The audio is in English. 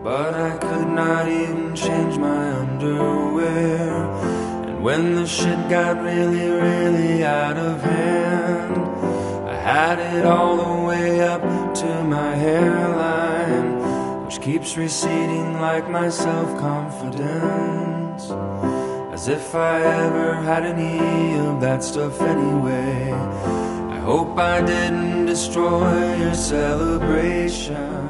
but I could not even change my underwear. And when the shit got really, really out of hand, I had it all the way up to my hairline, which keeps receding like my self-confidence, as if I ever had any of that stuff anyway. I hope I didn't destroy your celebration.